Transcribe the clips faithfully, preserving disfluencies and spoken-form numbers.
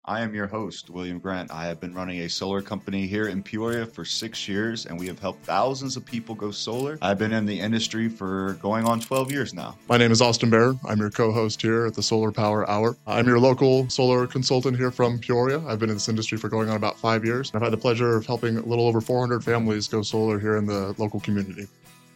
I am your host, William Grant. I have been running a solar company here in Peoria for six years, and we have helped thousands of people go solar. I've been in the industry for going on twelve years now. My name is Austin Bear. I'm your co-host here at the Solar Power Hour. I'm your local solar consultant here from Peoria. I've been in this industry for going on about five years. I've had the pleasure of helping a little over four hundred families go solar here in the local community.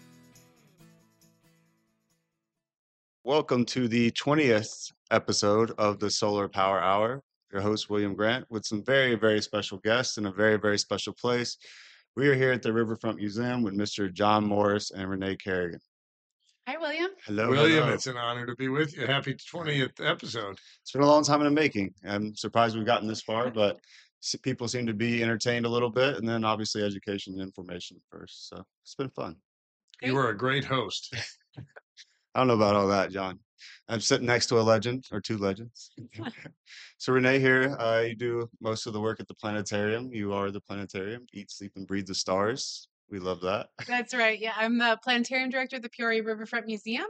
Welcome to the twentieth episode of the Solar Power Hour. Your host, William Grant, with some very, very special guests in a very, very special place. We are here at the Riverfront Museum with Mister John Morris and Renee Kerrigan. Hi, William. Hello, William, hello. It's an honor to be with you. Happy twentieth episode. It's been a long time in the making. I'm surprised we've gotten this far, but people seem to be entertained a little bit, and then obviously education and information first. So it's been fun. You were a great host. I don't know about all that, John. I'm sitting next to a legend or two legends. So Renee here, uh, you do most of the work at the planetarium. You are the planetarium, eat, sleep, and breathe the stars. We love that. That's right. Yeah, I'm the planetarium director of the Peoria Riverfront Museum,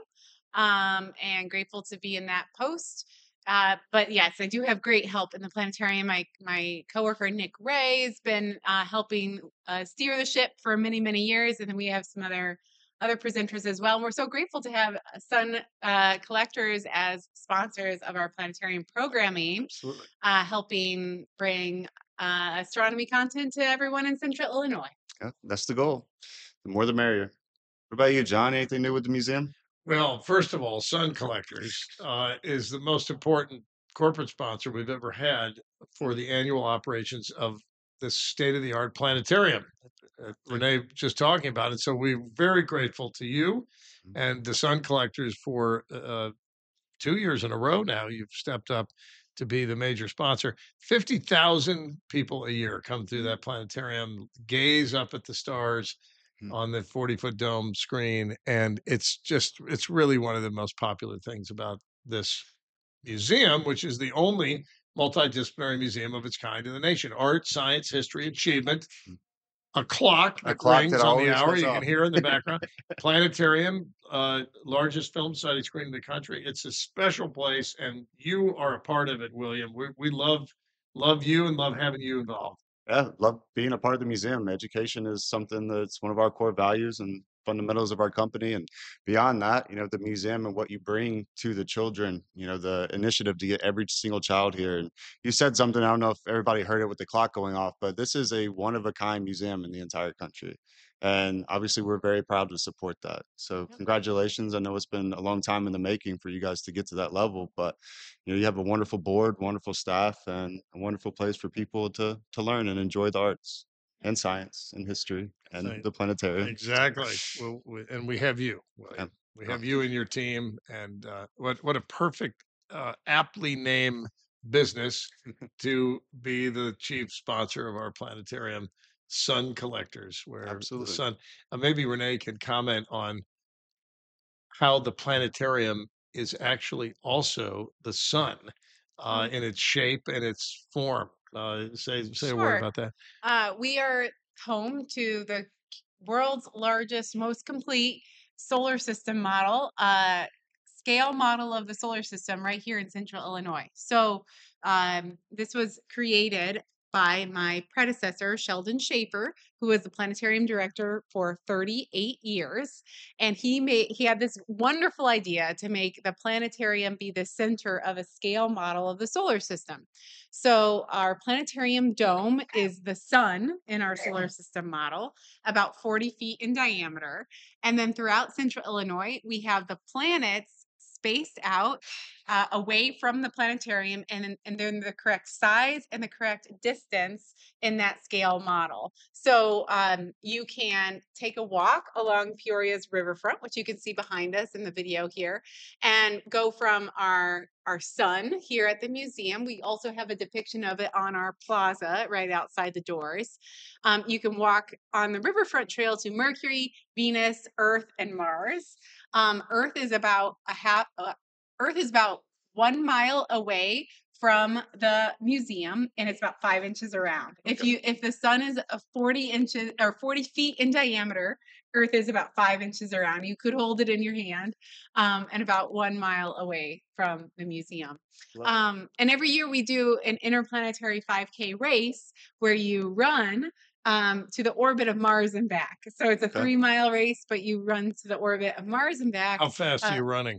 um, and grateful to be in that post. Uh, but yes, I do have great help in the planetarium. My my coworker Nick Ray has been uh, helping uh, steer the ship for many many years, and then we have some other other presenters as well. And we're so grateful to have Sun uh, Collectors as sponsors of our planetarium programming, Absolutely. uh, helping bring uh, astronomy content to everyone in Central Illinois. Yeah, that's the goal. The more the merrier. What about you, John? Anything new with the museum? Well, first of all, Sun Collectors uh, is the most important corporate sponsor we've ever had for the annual operations of this state-of-the-art planetarium. Uh, Renee just talking about it. So we're very grateful to you and the Sun Collectors for uh, two years in a row now. You've stepped up to be the major sponsor. fifty thousand people a year come through that planetarium, gaze up at the stars on the forty-foot dome screen, and it's just, it's really one of the most popular things about this museum, which is the only multidisciplinary museum of its kind in the nation. Art, science, history, achievement, a clock that A clock rings that on the always hour goes you off. can hear in the background. Planetarium, uh, largest film study screen in the country. It's a special place, and you are a part of it, William. We we love love you and love having you involved. Yeah, love being a part of the museum. Education is something that's one of our core values and fundamentals of our company. And beyond that, you know, the museum and what you bring to the children, you know, the initiative to get every single child here. And you said something, I don't know if everybody heard it with the clock going off, but this is a one of a kind museum in the entire country. And obviously, we're very proud to support that. So, Yep. congratulations. I know it's been a long time in the making for you guys to get to that level, but you know, you have a wonderful board, wonderful staff, and a wonderful place for people to to learn and enjoy the arts and science and history and Right. the planetarium. Exactly. Well, we, and we have you, William. We have you and your team, and uh, what what a perfect, uh, aptly named business to be the chief sponsor of our planetarium, Sun Collectors, where Absolutely. the sun. Uh, maybe Renee can comment on how the planetarium is actually also the sun uh, Mm. in its shape and its form. Uh, say say a word Sure. about that. Uh, we are home to the world's largest, most complete solar system model, uh, scale model of the solar system right here in Central Illinois. So um, this was created by my predecessor, Sheldon Schaefer, who was the planetarium director for thirty-eight years. And he made he had this wonderful idea to make the planetarium be the center of a scale model of the solar system. So our planetarium dome is the sun in our solar system model, about forty feet in diameter. And then throughout Central Illinois, we have the planets spaced out uh, away from the planetarium, and, and they're the correct size and the correct distance in that scale model. So um, you can take a walk along Peoria's riverfront, which you can see behind us in the video here, and go from our our sun here at the museum. We also have a depiction of it on our plaza right outside the doors. Um, you can walk on the riverfront trail to Mercury, Venus, Earth, and Mars. Um, Earth is about a half. Uh, Earth is about one mile away from the museum, and it's about five inches around. If Okay. you if the sun is a forty inches or forty feet in diameter, Earth is about five inches around. You could hold it in your hand, um, and about one mile away from the museum. Love it. Um, and every year we do an interplanetary five K race where you run um, to the orbit of Mars and back. So it's a Okay. three mile race, but you run to the orbit of Mars and back. How fast are Uh, you running?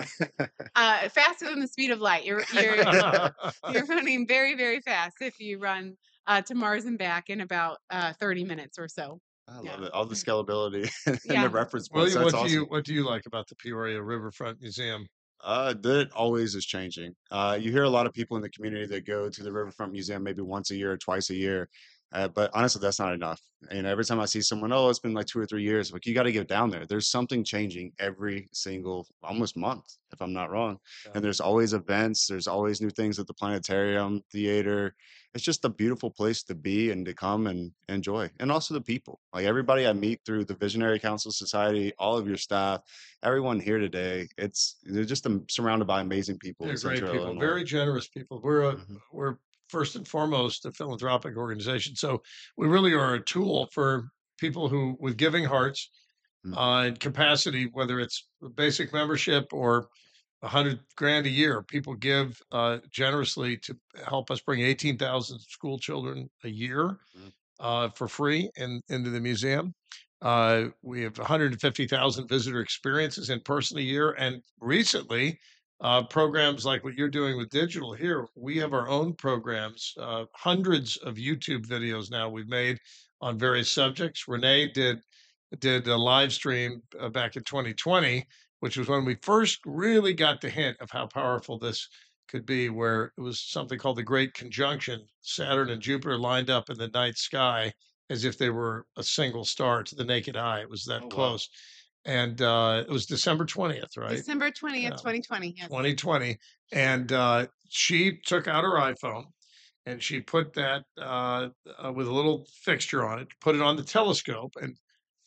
uh, faster than the speed of light. You're you're you're running very very fast if you run uh, to Mars and back in about uh, thirty minutes or so. I Yeah, love it. All the scalability and the yeah. reference points. William, That's what do you awesome. what do you like about the Peoria Riverfront Museum? Uh, that always is changing. Uh, you hear a lot of people in the community that go to the Riverfront Museum maybe once a year or twice a year. Uh, but honestly, that's not enough. And every time I see someone, oh, it's been like two or three years, like you got to get down there. There's something changing every single almost month, if I'm not wrong. Yeah. And there's always events. There's always new things at the planetarium, theater. It's just a beautiful place to be and to come and enjoy. And also the people, like everybody I meet through the Visionary Council Society, all of your staff, everyone here today, it's they're just um, surrounded by amazing people They're in great Central people, Illinois. very generous people. We're a Mhm. we're first and foremost a philanthropic organization, so we really are a tool for people who with giving hearts Mhm. uh, and capacity, whether it's a basic membership or a hundred grand a year. People give uh, generously to help us bring eighteen thousand school children a year Mhm. uh, for free in, into the museum. Uh, we have one hundred fifty thousand visitor experiences in person a year. And recently, uh, programs like what you're doing with digital here, we have our own programs, uh, hundreds of YouTube videos now we've made on various subjects. Renee did did a live stream uh, back in twenty twenty, which was when we first really got the hint of how powerful this could be, where it was something called the Great Conjunction. Saturn and Jupiter lined up in the night sky as if they were a single star to the naked eye. It was that Oh, wow. close. And uh, it was December twentieth, right? December twentieth, Yeah, twenty twenty. Yes. twenty twenty. And uh, she took out her iPhone and she put that uh, uh, with a little fixture on it, put it on the telescope, and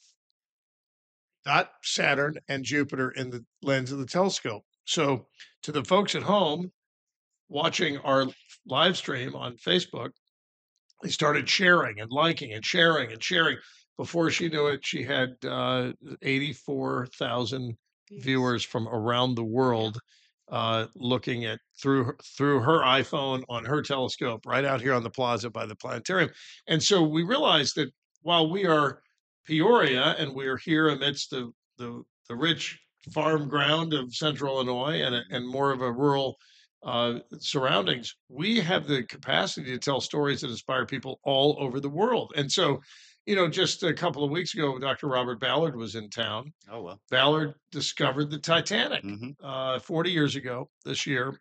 got Saturn and Jupiter in the lens of the telescope. So, to the folks at home watching our live stream on Facebook, they started sharing and liking and sharing and sharing. Before she knew it, she had uh, eighty-four thousand Yes. viewers from around the world uh, looking at through her, through her iPhone on her telescope right out here on the plaza by the planetarium. And so we realized that while we are Peoria and we are here amidst the the, the rich farm ground of central Illinois and, a- Mhm. and more of a rural uh, surroundings, we have the capacity to tell stories that inspire people all over the world. And so, you know, just a couple of weeks ago, Doctor Robert Ballard was in town. Oh, well. Ballard discovered the Titanic Hmm. uh, forty years ago this year.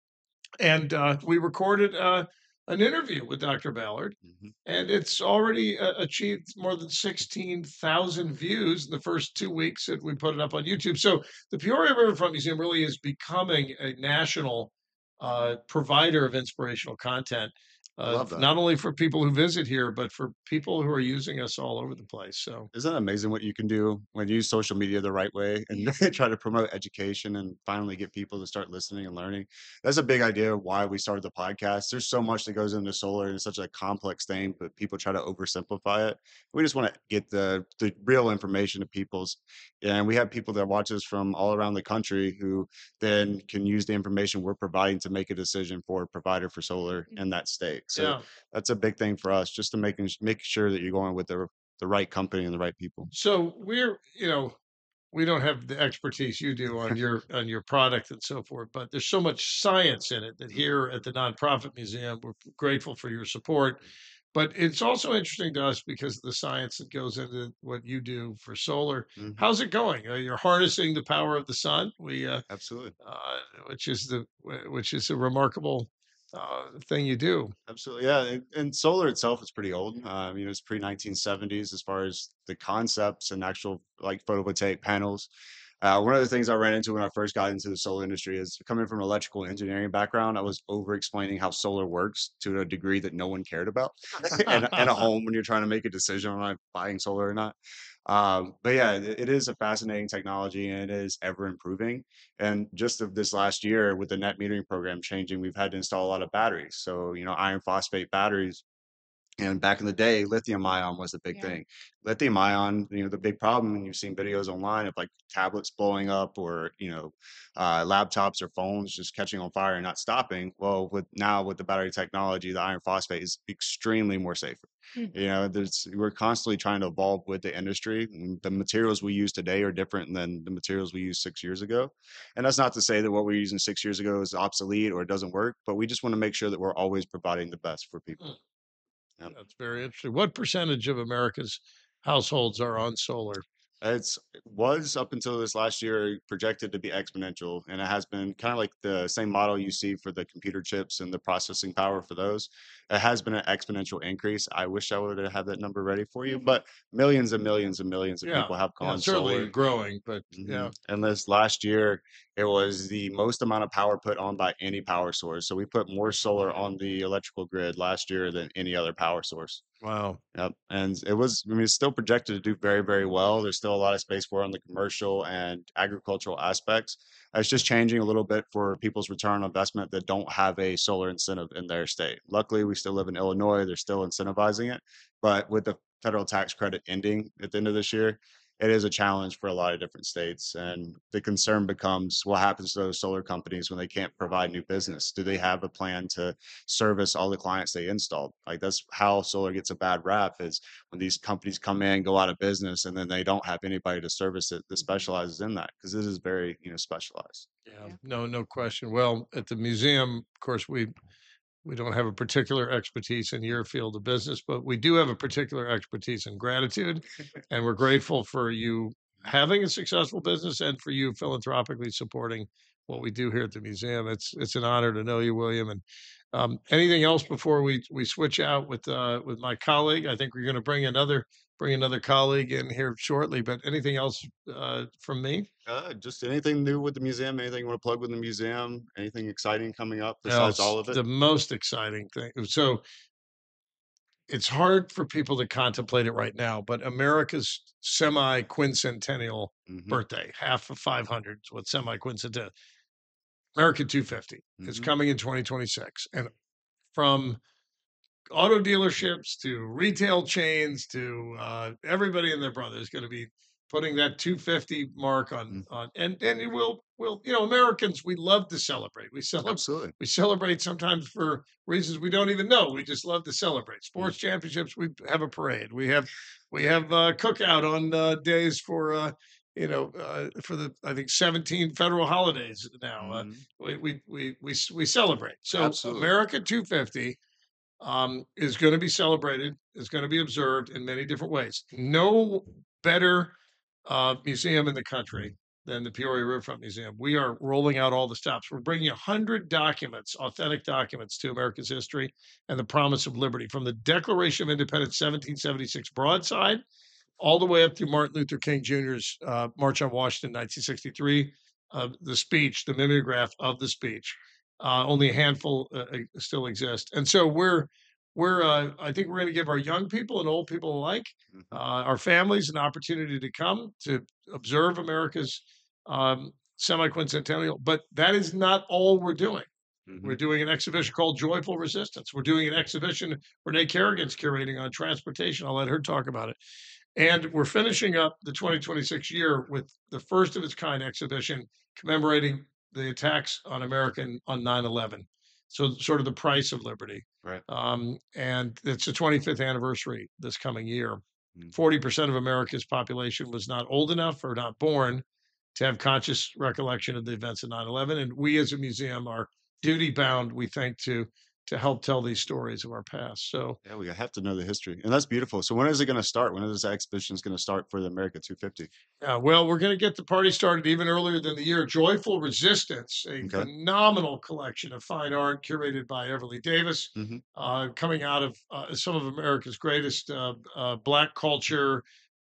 And uh, we recorded uh, an interview with Doctor Ballard, Hmm. and it's already uh, achieved more than sixteen thousand views in the first two weeks that we put it up on YouTube. So the Peoria Riverfront Museum really is becoming a national uh, provider of inspirational content, I uh, love that. not only for people who visit here, but for people who are using us all over the place. So Isn't it amazing what you can do when you use social media the right way and try to promote education and finally get people to start listening and learning? That's a big idea of why we started the podcast. There's so much that goes into solar and it's such a complex thing, but people try to oversimplify it. We just want to get the the real information to people's, and we have people that watch us from all around the country who then can use the information we're providing to make a decision for a provider for solar in that state. So yeah. that's a big thing for us, just to making make sure that you're going with the the right company and the right people. So we're, you know, we don't have the expertise you do on your on your product and so forth, but there's so much science in it that here at the nonprofit museum we're grateful for your support. But it's also interesting to us because of the science that goes into what you do for solar. Mhm. How's it going? Uh, you're harnessing the power of the sun. We uh, Absolutely. uh, which is the which is a remarkable uh, thing you do. Absolutely. Yeah. And, and solar itself is pretty old. Um, you know, it's pre nineteen seventies as far as the concepts and actual like photovoltaic panels. Uh, one of the things I ran into when I first got into the solar industry is coming from an electrical engineering background. I was over explaining how solar works to a degree that no one cared about in, a- in a home when you're trying to make a decision on like, buying solar or not. Um, but yeah, it, it is a fascinating technology and it is ever improving. And just of this last year, with the net metering program changing, we've had to install a lot of batteries. So, you know, iron phosphate batteries, and back in the day, lithium ion was the big Yeah. thing. Lithium ion, you know, the big problem, and you've seen videos online of like tablets blowing up or, you know, uh, laptops or phones just catching on fire and not stopping. Well, with now with the battery technology, the iron phosphate is extremely more safer. Hmm. You know, there's we're constantly trying to evolve with the industry. And the materials we use today are different than the materials we used six years ago. And that's not to say that what we're using six years ago is obsolete or it doesn't work, but we just want to make sure that we're always providing the best for people. Yep. That's very interesting. What percentage of America's households are on solar? It's it was up until this last year projected to be exponential, and it has been kind of like the same model you see for the computer chips and the processing power for those. It has been an exponential increase. I wish I would have had that number ready for you, but millions and millions and millions of Yeah, people have yeah, gone certainly solar. growing, but Mhm. yeah, And this last year, it was the most amount of power put on by any power source. So we put more solar on the electrical grid last year than any other power source. wow. Yep, and it was, I mean, it's still projected to do very, very well. There's still a lot of space for it on the commercial and agricultural aspects. It's just changing a little bit for people's return on investment that don't have a solar incentive in their state. Luckily, we still live in Illinois. They're still incentivizing it, but with the federal tax credit ending at the end of this year, it is a challenge for a lot of different states. And the concern becomes what happens to those solar companies when they can't provide new business? Do they have a plan to service all the clients they installed? Like that's how solar gets a bad rap is when these companies come in, go out of business, and then they don't have anybody to service it that specializes in that because this is very, you know, specialized. Yeah, Yeah. no, no question. Well, at the museum, of course, we we don't have a particular expertise in your field of business, but we do have a particular expertise in gratitude, and we're grateful for you having a successful business and for you philanthropically supporting what we do here at the museum. It's it's an honor to know you, William. And um, anything else before we we switch out with uh, with my colleague? I think we're going to bring another bring another colleague in here shortly. But anything else uh, from me? Uh, just anything new with the museum, anything you want to plug with the museum, anything exciting coming up besides Else, all of it? the most exciting thing. So it's hard for people to contemplate it right now, but America's semi quincentennial Hmm. birthday, half of five hundred, is what semi quincentennial, America two fifty is Hmm. coming in twenty twenty-six. And from auto dealerships to retail chains to uh, everybody and their brother is going to be putting that two fifty mark on Hmm. on and and it will will you know Americans, we love to celebrate. We celebrate Absolutely. we celebrate sometimes for reasons we don't even know. We just love to celebrate. Mm. Sports championships, we have a parade. We have we have uh, cookout on uh, days for uh, you know uh, for the I think seventeen federal holidays now. Uh, Mhm. we, we we we s- we celebrate. So Absolutely. America two fifty um, is going to be celebrated, is going to be observed in many different ways. No better uh, museum in the country than the Peoria Riverfront Museum. We are rolling out all the stops. We're bringing one hundred documents, authentic documents to America's history and the promise of liberty from the Declaration of Independence, seventeen seventy-six broadside, all the way up through Martin Luther King Junior's uh, March on Washington, nineteen sixty-three, uh, the speech, the mimeograph of the speech. Uh, only a handful uh, uh, still exist, and so we're we're. Uh, I think we're going to give our young people and old people alike, uh, Mhm. our families, an opportunity to come to observe America's um, semi-quincentennial. But that is not all we're doing. We're Mhm. doing an exhibition called Joyful Resistance. We're doing an exhibition Renee Kerrigan's curating on transportation. I'll let her talk about it. And we're finishing up the twenty twenty-six year with the first of its kind exhibition commemorating the attacks on America on nine eleven. So, sort of the price of liberty. Right. Um, and it's the twenty-fifth anniversary this coming year. Mhm. forty percent of America's population was not old enough or not born to have conscious recollection of the events of nine eleven. And we as a museum are duty bound, we think, to to help tell these stories of our past. So Yeah, we have to know the history, and that's beautiful. So when is it going to start? When is this exhibition going to start for the America two fifty? Uh, well, we're going to get the party started even earlier than the year. Joyful Resistance, a Okay. phenomenal collection of fine art curated by Everly Davis, Hmm. uh, coming out of uh, some of America's greatest uh, uh, Black culture,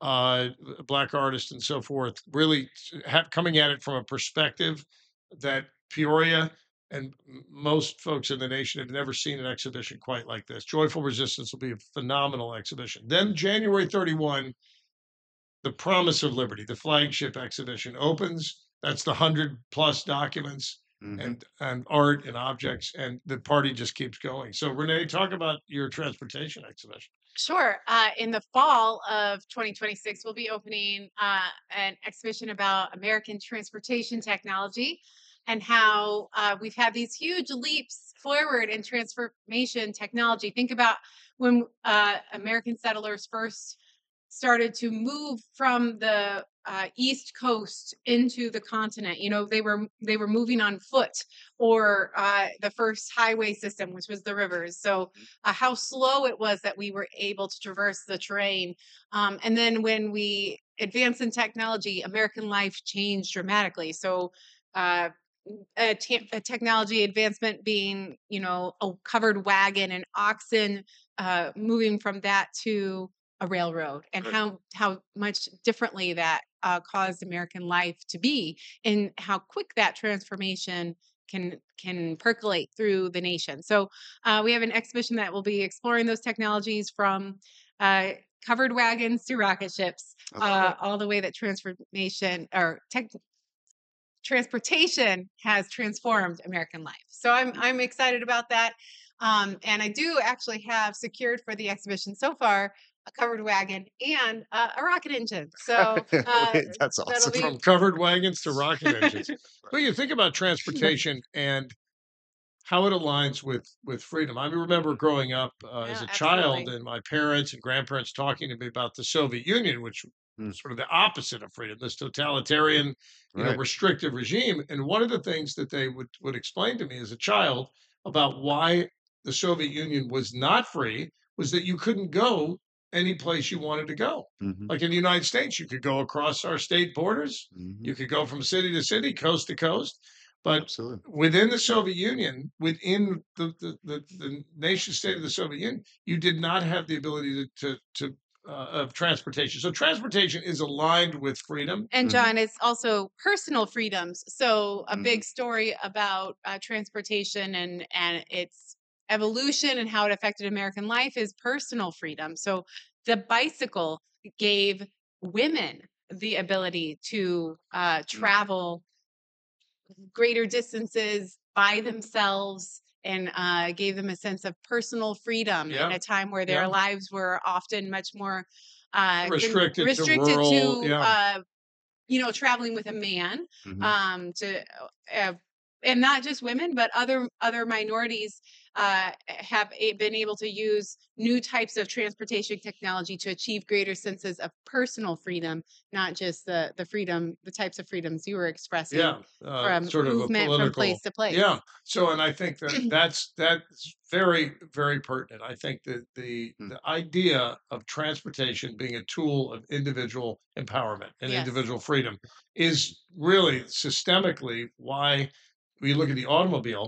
uh, black artists and so forth, really have, coming at it from a perspective that Peoria and m- most folks in the nation have never seen an exhibition quite like this. Joyful Resistance will be a phenomenal exhibition. Then January thirty-first, the Promise of Liberty, the flagship exhibition opens. That's the one hundred plus documents Hmm. and and art and objects, and the party just keeps going. So Renee, talk about your transportation exhibition. Sure. Uh, in the fall of twenty twenty-six, we'll be opening uh, an exhibition about American transportation technology and how uh, we've had these huge leaps forward in transformation technology. Think about when uh, American settlers first started to move from the uh, East Coast into the continent. You know, they were they were moving on foot, or uh, the first highway system, which was the rivers. So uh, how slow it was that we were able to traverse the terrain. Um, and then when we advanced in technology, American life changed dramatically. So uh, a, te- a technology advancement being, you know, a covered wagon and oxen, uh, moving from that to a railroad, and Right. how how much differently that uh, caused American life to be, and how quick that transformation can can percolate through the nation. So uh, we have an exhibition that will be exploring those technologies from uh, covered wagons to rocket ships, That's uh, great. all the way that transformation or tech transportation has transformed American life. So I'm I'm excited about that. Um, and I do actually have secured for the exhibition so far a covered wagon and uh, a rocket engine. So uh, Wait, that's that'll awesome. be From covered wagons to rocket engines. Right. Well, you think about transportation and how it aligns with with freedom. I remember growing up uh, as yeah, a child absolutely. and my parents and grandparents talking to me about the Soviet Union, which Mm, was sort of the opposite of freedom, this totalitarian, you know, right. restrictive regime. And one of the things that they would would explain to me as a child about why the Soviet Union was not free was that you couldn't go any place you wanted to go. Hmm. Like in the United States, you could go across our state borders, Hmm. you could go from city to city, coast to coast. But Absolutely. within the Soviet Union, within the, the, the, the nation state of the Soviet Union, you did not have the ability to, to, to uh, of transportation. So transportation is aligned with freedom. And Hmm. John, it's also personal freedoms. So a Hmm. big story about uh, transportation and and its evolution and how it affected American life is personal freedom. So the bicycle gave women the ability to uh, travel greater distances by themselves, and uh, gave them a sense of personal freedom in Yeah, a time where their yeah. lives were often much more uh, con- Restricted to restricted rural. to Yeah, uh, you know, traveling with a man, Hmm. um, to uh, and not just women, but other other minorities uh, have a, been able to use new types of transportation technology to achieve greater senses of personal freedom, not just the the freedom, the types of freedoms you were expressing yeah. Uh, from sort of a movement from political. place to place. Yeah. So, and I think that that's that's very very pertinent. I think that the Hmm. the idea of transportation being a tool of individual empowerment and Yes. individual freedom is really systemically why we look at the automobile.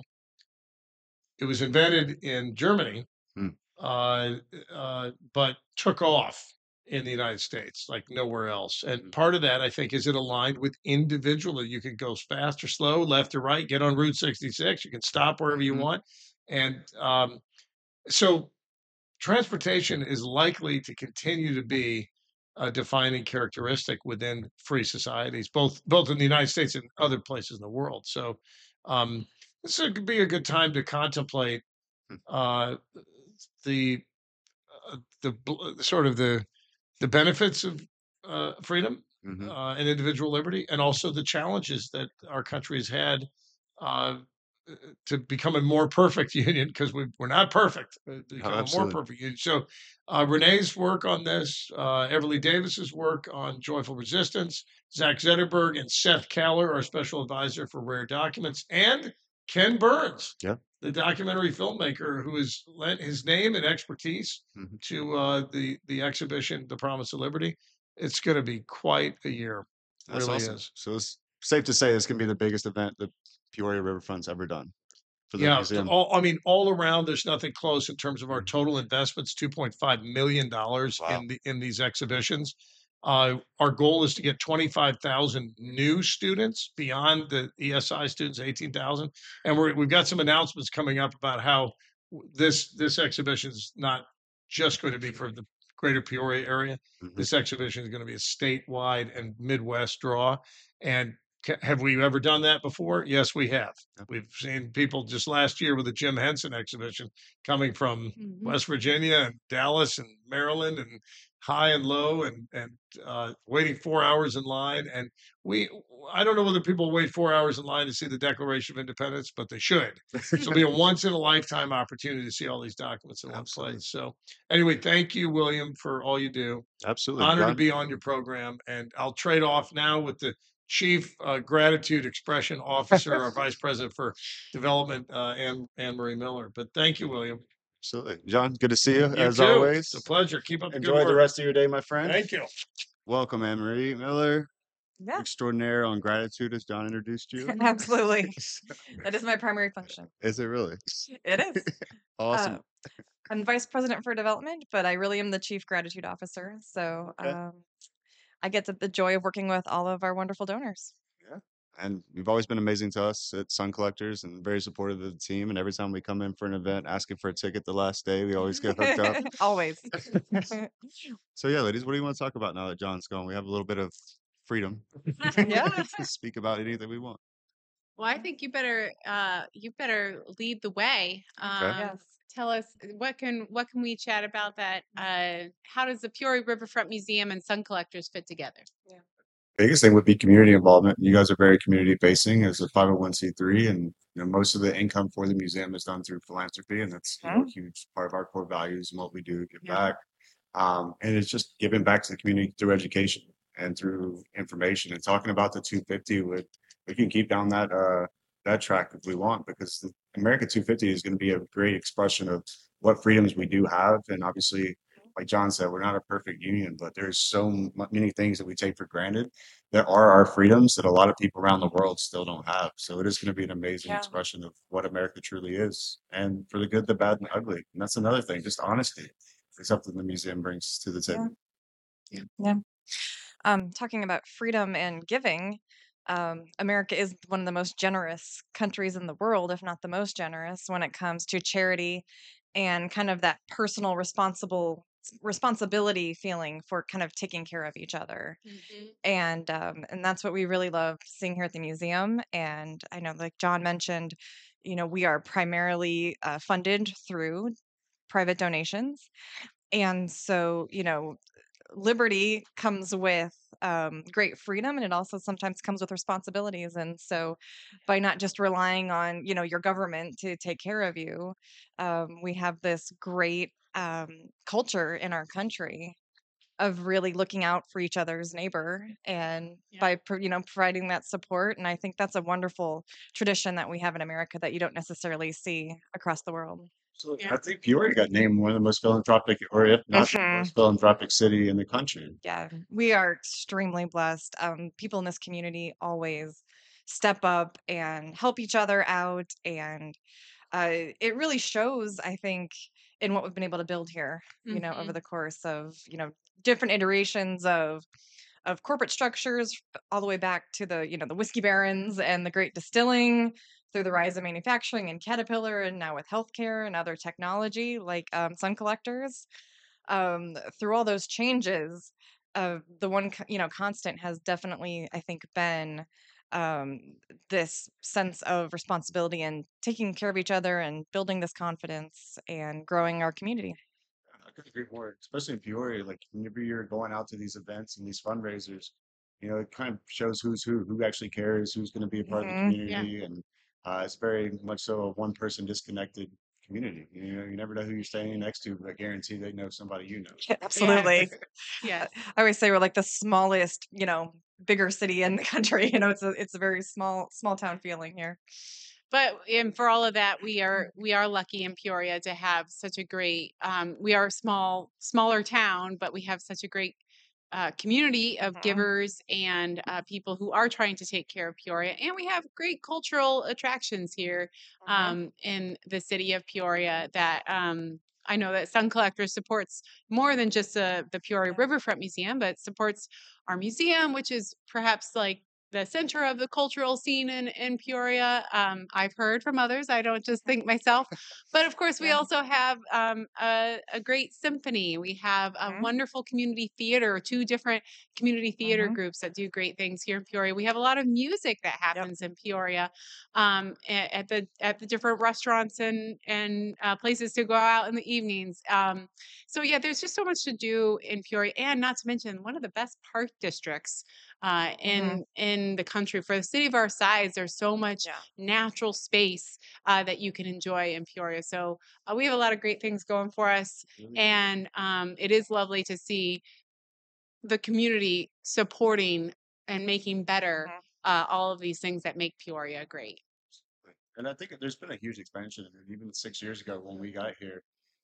It was invented in Germany, Mm. uh, uh, but took off in the United States like nowhere else. And Mhm. part of that, I think, is it aligned with individual. You can go fast or slow, left or right, get on Route sixty-six. You can stop wherever you Mhm. want. And um, so transportation is likely to continue to be a defining characteristic within free societies, both both in the United States and other places in the world. So um, this could be a good time to contemplate Mm. uh, the uh, the bl- sort of the the benefits of uh, freedom Mhm. uh, and individual liberty, and also the challenges that our country has had uh, to become a more perfect union, because we, we're not perfect, uh, to Oh, become a more absolutely. perfect union. So, uh, Renee's work on this, uh, Everly Davis's work on joyful resistance, Zach Zetterberg and Seth Kaller, our special advisor for rare documents, and Ken Burns, Yeah. the documentary filmmaker who has lent his name and expertise Mhm. to uh, the the exhibition, The Promise of Liberty. It's going to be quite a year, That's really awesome. is. So it's safe to say this can be the biggest event that Peoria Riverfront's ever done for the Yeah, t- museum. all, I mean, all around, there's nothing close in terms of our Mhm. total investments. Two point five million dollars Wow. in the in these exhibitions. Uh, our goal is to get twenty-five thousand new students beyond the E S I students, eighteen thousand. And we're, we've got some announcements coming up about how w- this this exhibition is not just going to be for the greater Peoria area. Mhm. This exhibition is going to be a statewide and Midwest draw. And ca- have we ever done that before? Yes, we have. Yep. We've seen people just last year with the Jim Henson exhibition coming from Mhm. West Virginia and Dallas and Maryland and high and low and and uh, waiting four hours in line. And we, I don't know whether people wait four hours in line to see the Declaration of Independence, but they should. This will be a once in a lifetime opportunity to see all these documents in one Absolutely. place. So anyway, thank you, William, for all you do. Absolutely. Honored to John, be on your program, and I'll trade off now with the Chief uh, Gratitude Expression Officer, our Vice President for Development, uh, Anne Anne Marie Miller. But thank you, William. absolutely. John, good to see you, You as too. always. It's a pleasure. Keep up the good Enjoy the work. rest of your day, my friend. Thank you. Welcome, Anne Marie Miller, Yeah, extraordinaire on gratitude, as John introduced you. absolutely. That is my primary function. Is it really? It is. Awesome. Uh, I'm vice president for development, but I really am the chief gratitude officer. So Okay. um, I get the, the joy of working with all of our wonderful donors. Yeah. And you've always been amazing to us at Sun Collectors and very supportive of the team. And every time we come in for an event asking for a ticket the last day, we always get hooked up. Always. So yeah, ladies, what do you want to talk about now that John's gone? We have a little bit of freedom Yeah. to speak about anything we want. Well, I think you better uh you better lead the way. Um Yes. tell us what can what can we chat about that? Uh how does the Peoria Riverfront Museum and Sun Collectors fit together? Biggest thing would be community involvement. You guys are very community facing as a five oh one c three, and you know most of the income for the museum is done through philanthropy, and that's you know a huge part of our core values and what we do give Yeah. back. Um, and it's just giving back to the community through education and through information and talking about the two fifty. With we can keep down that uh, that track if we want, because the America two fifty is going to be a great expression of what freedoms we do have, and obviously, like John said, we're not a perfect union, but there's so m- many things that we take for granted that are our freedoms that a lot of people around the world still don't have. So it is going to be an amazing Yeah. expression of what America truly is, and for the good, the bad, and the ugly. And that's another thing, just honesty is something the museum brings to the table. Um, talking about freedom and giving, um, America is one of the most generous countries in the world, if not the most generous, when it comes to charity and kind of that personal responsible responsibility feeling for kind of taking care of each other. And um, and that's what we really love seeing here at the museum. And I know, like John mentioned, you know, we are primarily uh, funded through private donations, and so you know liberty comes with um, great freedom, and it also sometimes comes with responsibilities. And so by not just relying on you know your government to take care of you, um, we have this great um, culture in our country of really looking out for each other's neighbor, and Yeah. by pro- you know providing that support. And I think that's a wonderful tradition that we have in America that you don't necessarily see across the world. So Yeah. I think Peoria got named one of the most philanthropic, or if not the Mhm. most philanthropic city in the country. Yeah, we are extremely blessed. Um, people in this community always step up and help each other out, and uh, it really shows, I think, in what we've been able to build here. You know, over Mhm. the course of you know different iterations of of corporate structures, all the way back to the you know the whiskey barons and the great distilling, through the rise of manufacturing and Caterpillar, and now with healthcare and other technology like um, Sun Collectors. Um, through all those changes, uh, the one co- you know constant has definitely, I think, been um, this sense of responsibility and taking care of each other and building this confidence and growing our community. I couldn't agree more, especially in Peoria. Like whenever you're going out to these events and these fundraisers, you know, it kind of shows who's who, who actually cares, who's going to be a part of the Mhm. community, and uh, it's very much so a one-person disconnected community. You know, you never know who you're standing next to, but I guarantee they know somebody you know. Yeah, absolutely. Yes. I always say we're like the smallest, you know, bigger city in the country. You know, it's a it's a very small small town feeling here. But and for all of that, we are we are lucky in Peoria to have such a great. Um, we are a small smaller town, but we have such a great uh, community of Mhm. givers and uh, people who are trying to take care of Peoria, and we have great cultural attractions here Mhm. um, in the city of Peoria that um, I know that Sun Collectors supports more than just uh, the Peoria Riverfront Museum, but supports our museum, which is perhaps like the center of the cultural scene in, in Peoria. Um, I've heard from others. I don't just think myself. But of course, we Yeah. also have um, a, a great symphony. We have a Mhm. wonderful community theater, two different community theater Mhm. groups that do great things here in Peoria. We have a lot of music that happens in Peoria um, a- at the at the different restaurants and and uh, places to go out in the evenings. Um, so yeah, there's just so much to do in Peoria, and not to mention one of the best park districts uh, Mhm. in in the country. For a city of our size, there's so much Yeah. natural space uh, that you can enjoy in Peoria. So uh, we have a lot of great things going for us, and um, it is lovely to see the community supporting and making better Mhm. uh, all of these things that make Peoria great. And I think there's been a huge expansion. And even six years ago when we got here,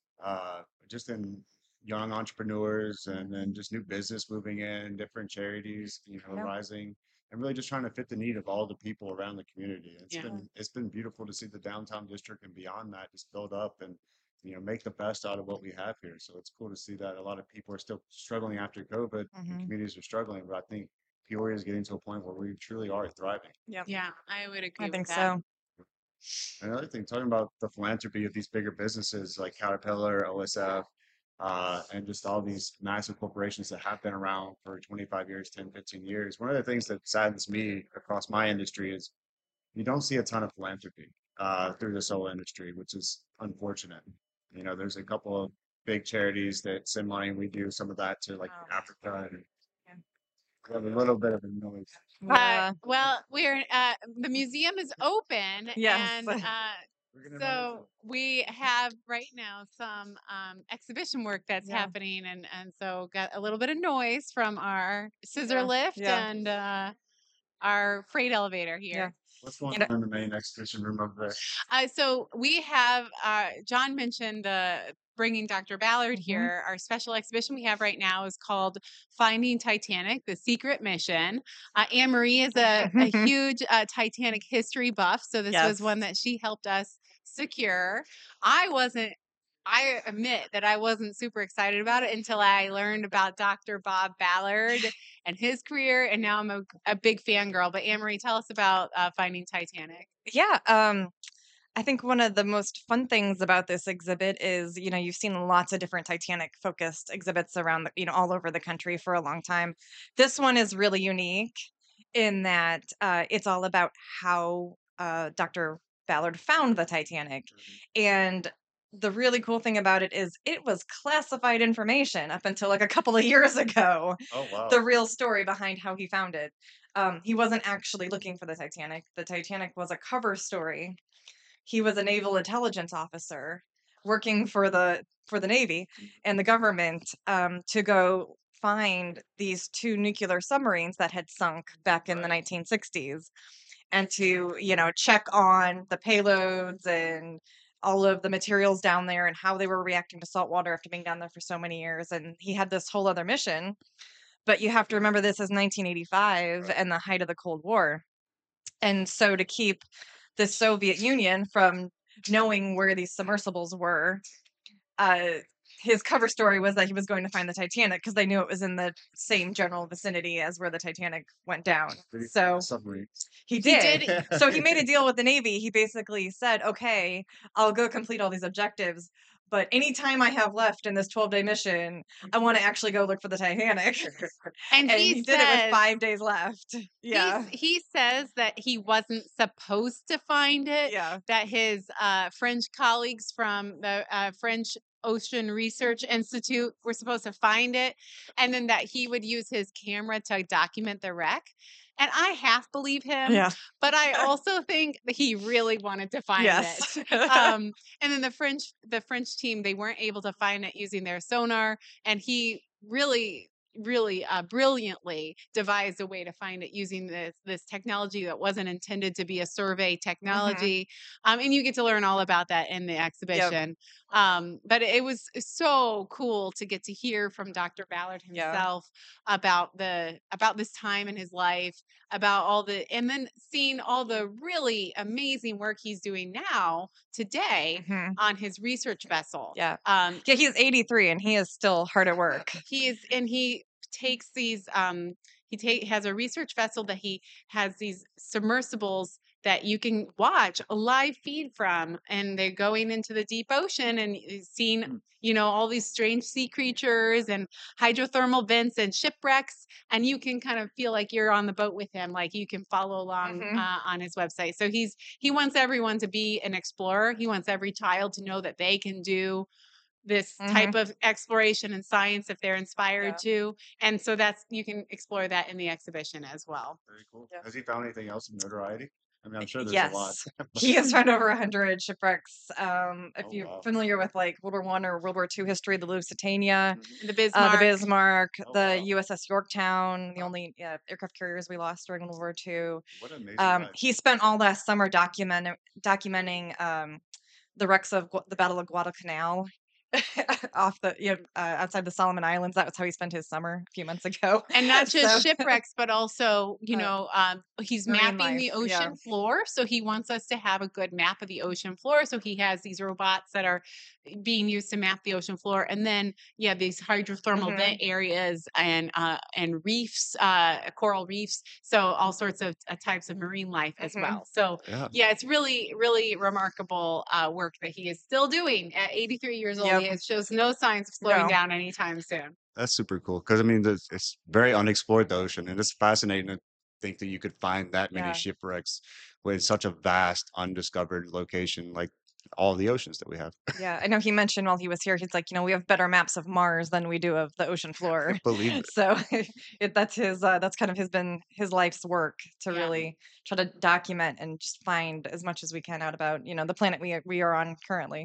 uh, just in young entrepreneurs and then just new business moving in, different charities, you know, Yeah. rising, and really just trying to fit the need of all the people around the community. It's Yeah. been it's been beautiful to see the downtown district and beyond that just build up and you know make the best out of what we have here. So it's cool to see that a lot of people are still struggling after COVID and Mhm. communities are struggling, but I think Peoria is getting to a point where we truly are thriving. Yep. Yeah, I would I agree with think that. so. Another thing, talking about the philanthropy of these bigger businesses like Caterpillar, O S F, uh, and just all these massive corporations that have been around for twenty-five years, ten, fifteen years. One of the things that saddens me across my industry is you don't see a ton of philanthropy uh, through the solar industry, which is unfortunate. You know, there's a couple of big charities that send money. We do some of that to like Um, Africa and yeah. we have a little bit of a noise. Uh, Yeah. well, we're uh, the museum is open, Yes. and uh, We're gonna invite so we have right now some um, exhibition work that's Yeah. happening, and and so got a little bit of noise from our scissor Yeah. lift Yeah. and uh, our freight elevator Yeah. here. What's going You know, on in the main exhibition room over there? Uh, so we have uh, John mentioned the bringing Doctor Ballard Mhm. here. Our special exhibition we have right now is called Finding Titanic: The Secret Mission. Uh, Anne Marie is a, a huge uh, Titanic history buff, so this was Yes. one that she helped us secure. I wasn't. I admit that I wasn't super excited about it until I learned about Doctor Bob Ballard and his career, and now I'm a, a big fangirl. But Anne Marie, tell us about uh, Finding Titanic. Yeah. Um, I think one of the most fun things about this exhibit is, you know, you've seen lots of different Titanic focused exhibits around, the, you know, all over the country for a long time. This one is really unique in that uh, it's all about how uh, Doctor Ballard found the Titanic. And the really cool thing about it is it was classified information up until like a couple of years ago. Oh wow. The real story behind how he found it. Um, he wasn't actually looking for the Titanic. The Titanic was a cover story. He was a naval intelligence officer working for the for the Navy and the government um, to go find these two nuclear submarines that had sunk back in the Right. nineteen sixties and to, you know, check on the payloads and all of the materials down there and how they were reacting to salt water after being down there for so many years. And he had this whole other mission. But you have to remember this is nineteen eighty-five Right. and the height of the Cold War. And so to keep the Soviet Union from knowing where these submersibles were, uh, his cover story was that he was going to find the Titanic because they knew it was in the same general vicinity as where the Titanic went down. Did he find the So submarine? he He did. did. So he made a deal with the Navy. He basically said, okay, I'll go complete all these objectives. But any time I have left in this twelve day mission, I want to actually go look for the Titanic. And And he he did it with says five days left. he's, Yeah. he says that he wasn't supposed to find it, Yeah. that his uh, French colleagues from the uh, French Ocean Research Institute were supposed to find it, and then that he would use his camera to document the wreck. And I half believe him, Yeah. but I also think that he really wanted to find Yes. it. Um, and then the French, the French team, they weren't able to find it using their sonar, and he really really uh, brilliantly devised a way to find it using this this technology that wasn't intended to be a survey hmm technology. Um, and you get to learn all about that in the Yep. exhibition. Um, but it was so cool to get to hear from Doctor Ballard Yeah. himself about the about this time in his life, about all the, and then seeing all the really amazing work he's doing now today hmm on his research vessel. Yeah. Um, Yeah. He's eighty-three and he is still hard at work. he is, and he takes these. Um, he take has a research vessel that he has these submersibles that you can watch a live feed from, and they're going into the deep ocean and y- seeing, you know, all these strange sea creatures and hydrothermal vents and shipwrecks, and you can kind of feel like you're on the boat with him, like you can follow along hmm uh, on his website. So he's he wants everyone to be an explorer. He wants every child to know that they can do this hmm type of exploration and science if they're inspired Yeah. to. And so that's, you can explore that in the exhibition as well. Very cool. Yeah. Has he found anything else of notoriety? I mean, I'm sure there's a lot. Yes. He has found over a hundred shipwrecks. Um, if Oh, you're wow. familiar with like World War One or World War Two history, the Lusitania, The uh, the Bismarck. Bismarck, Oh, the wow. U S S Yorktown, the Wow. only yeah, aircraft carriers we lost during World War Two. What an amazing Um, life. he spent all last summer documenting documenting um, the wrecks of Gu- the Battle of Guadalcanal off the you know, uh, outside the Solomon Islands. That was how he spent his summer a few months ago. And not just So shipwrecks, but also, you uh, know, um, he's marine mapping the life, yeah. ocean floor. So he wants us to have a good map of the ocean floor. So he has these robots that are being used to map the ocean floor. And then, yeah, these hydrothermal hmm vent areas and uh, and reefs, uh, coral reefs. So all sorts of uh, types of marine life as hmm well. So Yeah. yeah, it's really, really remarkable uh, work that he is still doing at eighty-three years old. Yep. He has- shows no signs of slowing No. down anytime soon. That's super cool. Because I mean, there's- it's very unexplored, the ocean, and it's fascinating to think that you could find that many Yeah. shipwrecks with such a vast, undiscovered location, like all the oceans that we have. Yeah, I know he mentioned while he was here, he's like, you know, we have better maps of Mars than we do of the ocean floor. Believe it. So it, that's his, uh, that's kind of his been his life's work to Yeah. really try to document and just find as much as we can out about, you know, the planet we we are on currently.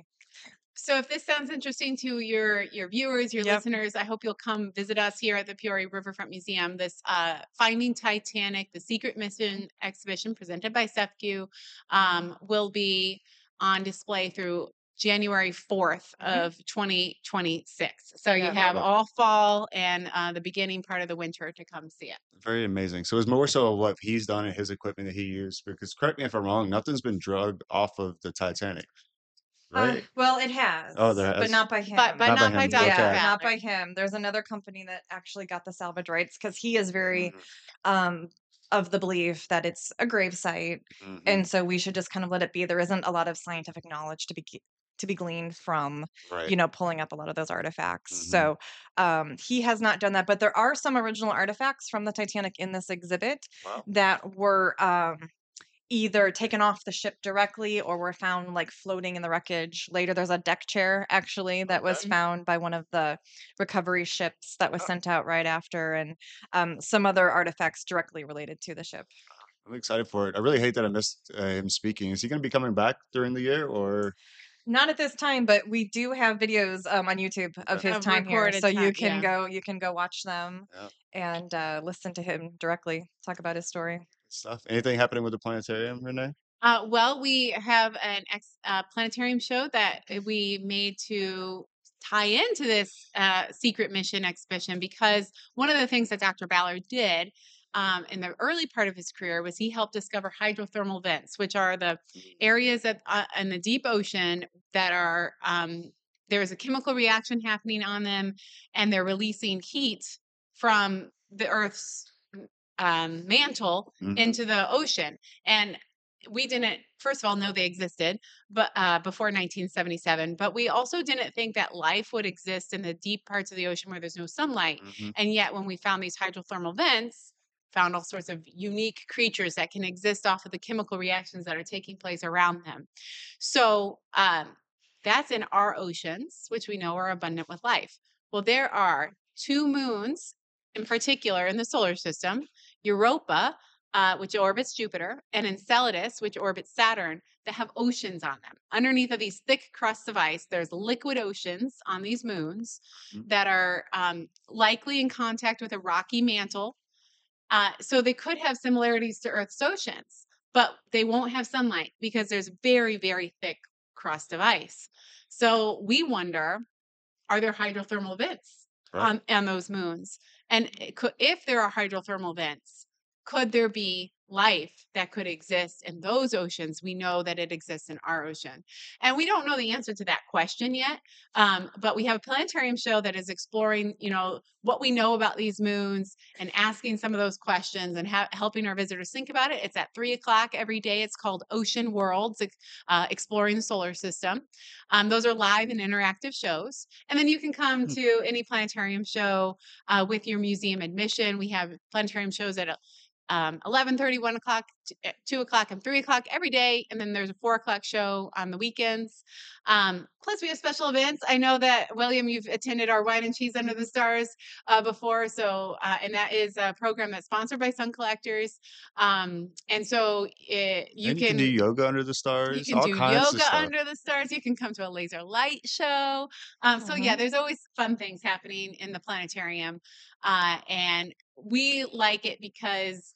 So if this sounds interesting to your your viewers, your Yep. listeners, I hope you'll come visit us here at the Peoria Riverfront Museum. This uh, Finding Titanic, the Secret Mission exhibition presented by S E F C U um, will be on display through January fourth Mhm. of twenty twenty-six. So you Yeah. have Wow. all fall and uh, the beginning part of the winter to come see it. Very amazing. So it's more so of what he's done and his equipment that he used. Because correct me if I'm wrong, nothing's been drugged off of the Titanic, Uh, right? well, it has, Oh, there but has. not by him. But but Not by not by him. Doctor Yeah, Okay. not by Ballard. him. There's another company that actually got the salvage rights because he is very Mhm. um of the belief that it's a grave site, Mhm. and so we should just kind of let it be. There isn't a lot of scientific knowledge to be ge- to be gleaned from, Right. you know, pulling up a lot of those artifacts. Mhm. So um, he has not done that, but there are some original artifacts from the Titanic in this exhibit Wow. that were um, either taken off the ship directly or were found like floating in the wreckage later. There's a deck chair actually that was Okay. found by one of the recovery ships that was Oh, sent out right after, and um, some other artifacts directly related to the ship. I'm excited for it. I really hate that I missed uh, him speaking. Is he going to be coming back during the year or? Not at this time, but we do have videos um, on YouTube of Okay. his Of time here, recorded so you time, can yeah. go you can go watch them Yeah. and uh, listen to him directly talk about his story. Good stuff. Anything happening with the planetarium, Renee? Uh, well, we have an ex, uh, planetarium show that uh, we made to tie into this uh, secret mission exhibition, because one of the things that Doctor Ballard did um, in the early part of his career was he helped discover hydrothermal vents, which are the areas that, uh, in the deep ocean that are um, there's a chemical reaction happening on them, and they're releasing heat from the Earth's um, mantle Mhm. into the ocean. And we didn't, first of all, know they existed, but uh, before nineteen seventy-seven. But we also didn't think that life would exist in the deep parts of the ocean where there's no sunlight. Mhm. And yet, when we found these hydrothermal vents, found all sorts of unique creatures that can exist off of the chemical reactions that are taking place around them. So um, that's in our oceans, which we know are abundant with life. Well, there are two moons in particular in the solar system, Europa, uh, which orbits Jupiter, and Enceladus, which orbits Saturn, that have oceans on them. Underneath of these thick crusts of ice, there's liquid oceans on these moons Mhm. that are um, likely in contact with a rocky mantle. Uh, so they could have similarities to Earth's oceans, but they won't have sunlight because there's very, very thick crust of ice. So we wonder, are there hydrothermal vents Right. on, on those moons? And it could, if there are hydrothermal vents, could there be life that could exist in those oceans? We know that it exists in our ocean. And we don't know the answer to that question yet. Um, but we have a planetarium show that is exploring, you know, what we know about these moons and asking some of those questions and ha- helping our visitors think about it. It's at three o'clock every day. It's called Ocean Worlds, ex- uh, Exploring the Solar System. Um, those are live and interactive shows. And then you can come Hmm. to any planetarium show uh, with your museum admission. We have planetarium shows at um, eleven thirty, one o'clock, t- uh, two o'clock, and three o'clock every day. And then there's a four o'clock show on the weekends. Um, plus, we have special events. I know that, William, you've attended our Wine and Cheese Under the Stars uh, before. So, uh, and that is a program that's sponsored by Sun Collectors. Um, and so it, you And you can do can yoga under the you stars, can all do kinds of yoga stuff. under the stars. You can come to a laser light show. Um, so yeah, Mhm. there's always fun things happening in the planetarium, uh, and we like it because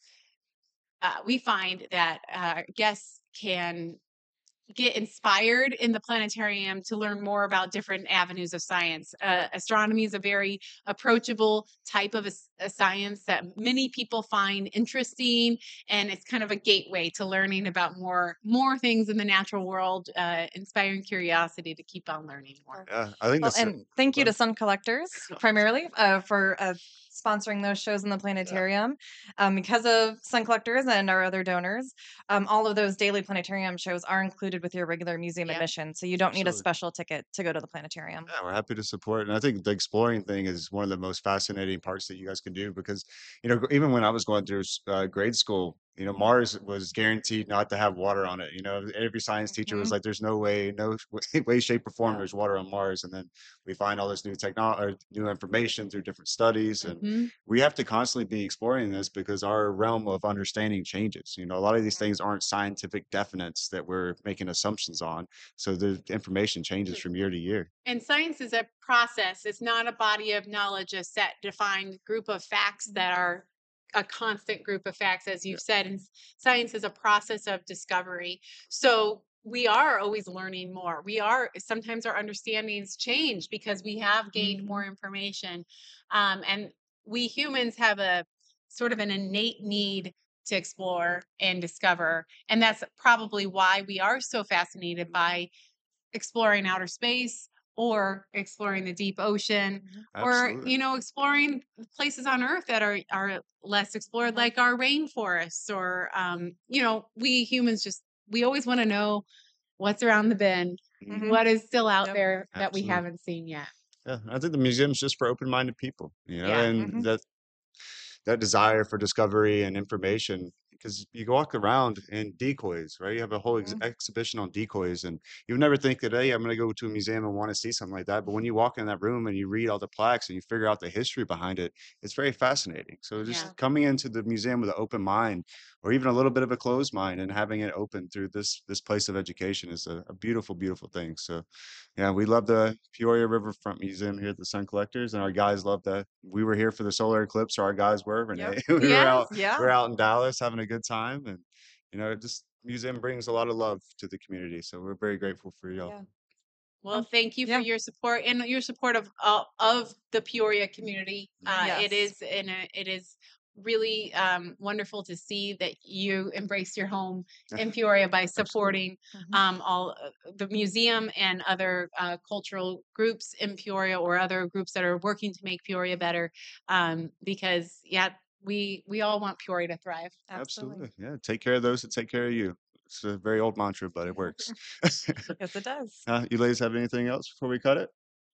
uh, we find that uh, guests can get inspired in the planetarium to learn more about different avenues of science. Uh, astronomy is a very approachable type of a, s- a science that many people find interesting, and it's kind of a gateway to learning about more more things in the natural world, uh, inspiring curiosity to keep on learning more. Yeah, I think Well, that's and thank you to Sun Collectors primarily uh, for uh, sponsoring those shows in the planetarium. Um, because of Sun Collectors and our other donors, um, all of those daily planetarium shows are included with your regular museum Yep. admission. So you don't need a Absolutely. special ticket to go to the planetarium. Yeah, we're happy to support. And I think the exploring thing is one of the most fascinating parts that you guys can do because, you know, even when I was going through s- uh, grade school, you know, Mars was guaranteed not to have water on it. You know, every science teacher was Mhm. like, there's no way, no sh- way, shape, or form Yeah. there's water on Mars. And then we find all this new technology, new information through different studies. And Mhm. we have to constantly be exploring this because our realm of understanding changes. You know, a lot of these things aren't scientific definites that we're making assumptions on. So the information changes from year to year. And science is a process. It's not a body of knowledge, a set defined group of facts that are a constant group of facts, as Yeah. you've said. And s- science is a process of discovery. So we are always learning more. We are, sometimes our understandings change because we have gained more information. Um, and we humans have a sort of an innate need to explore and discover. And that's probably why we are so fascinated by exploring outer space or exploring the deep ocean or Absolutely. you know exploring places on earth that are are less explored Mhm. like our rainforests or um you know we humans just we always want to know what's around the bend, Mhm. what is still out Yep. there that we Absolutely. haven't seen yet. Yeah, I think the museum's just for open-minded people, you know, Yeah. and Mhm. that that desire for discovery and information because you walk around in decoys, right? You have a whole ex- Mhm. exhibition on decoys, and you would never think that, hey, I'm going to go to a museum and want to see something like that. But when you walk in that room and you read all the plaques and you figure out the history behind it, it's very fascinating. So just Yeah. coming into the museum with an open mind, or even a little bit of a closed mind, and having it open through this this place of education is a, a beautiful, beautiful thing. So yeah, we love the Peoria Riverfront Museum here at the Sun Collectors, and our guys love that. We were here for the solar eclipse, so our guys were. Renee, Yep. we were Yes. out, Yeah. we are out in Dallas having a good time, and you know, this museum brings a lot of love to the community. So we're very grateful for y'all. Yeah. Well, Um, thank you for yeah. your support and your support of uh, of the Peoria community. Uh, It Yes. is and it is really um, wonderful to see that you embrace your home in Peoria by Absolutely. supporting Mhm. um, all uh, the museum and other uh, cultural groups in Peoria or other groups that are working to make Peoria better. Um, because yeah, we we all want Peoria to thrive. Absolutely. Absolutely. Yeah. Take care of those that take care of you. It's a very old mantra, but it works. Yes, it does. uh, you ladies have anything else before we cut it?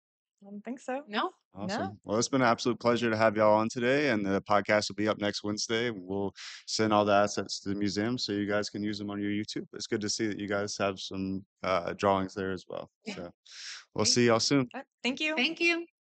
I don't think so. No, No. Awesome. Well, it's been an absolute pleasure to have y'all on today, and the podcast will be up next Wednesday. We'll send all the assets to the museum so you guys can use them on your YouTube. It's good to see that you guys have some uh, drawings there as well. Yeah. So we'll Great. see y'all soon. Uh, Thank you. Thank you.